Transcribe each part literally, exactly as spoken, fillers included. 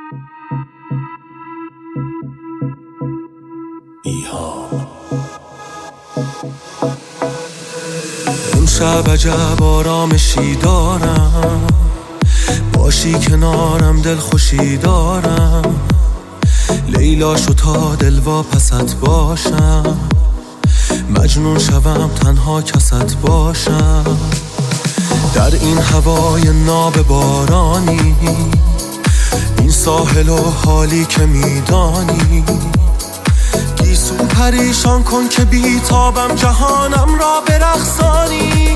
ایهام امشب عجب آرامشی دارم، باشی کنارم دل خوشی دارم. لیلا شو تا دلوا پست باشم، مجنون شوم تنها کست باشم. در این هوای ناب بارانی، این ساحل و حالی که میدانی، گیسو پریشان کن که بیتابم جهانم را برقصانی.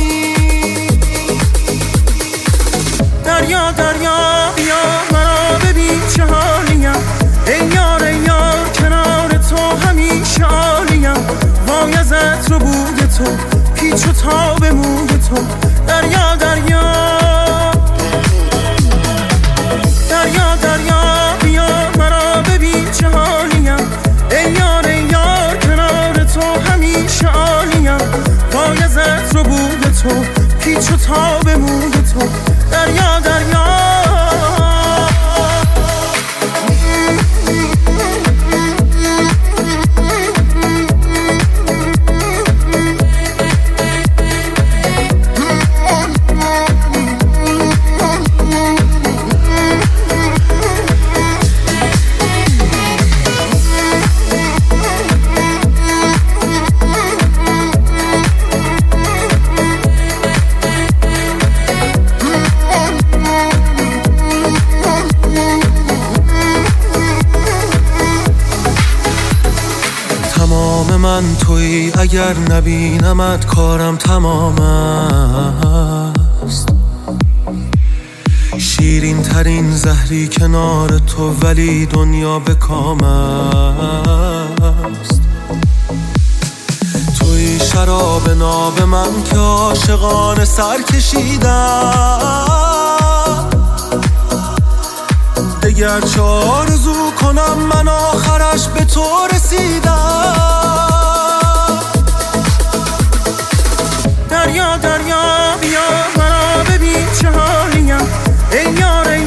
دریا دریا بیا مرا ببین چه حالیم، ای یار ای یار کنار تو همیشه عالیم. وای از عطر و بوی تو، پیچ و تاب موی تو. دریا دریا دریا دریا بیا مرا ببین چه حالیم، ای یار ای یار کنار تو همیشه عالیم. وای از عطر و بوی تو، پیچ و تاب موی تو. دریا دریا من تویی، اگر نبینمت کارم تمام است. شیرین ترین زهری کنار تو، ولی دنیا به کام است. تویی شراب ناب من که عاشقانه سر کشیدم. دگر چه آرزو کنم من آخرش به تو رسیدم. دریا دریا بیا مرا ببین چه حالیم، ای یار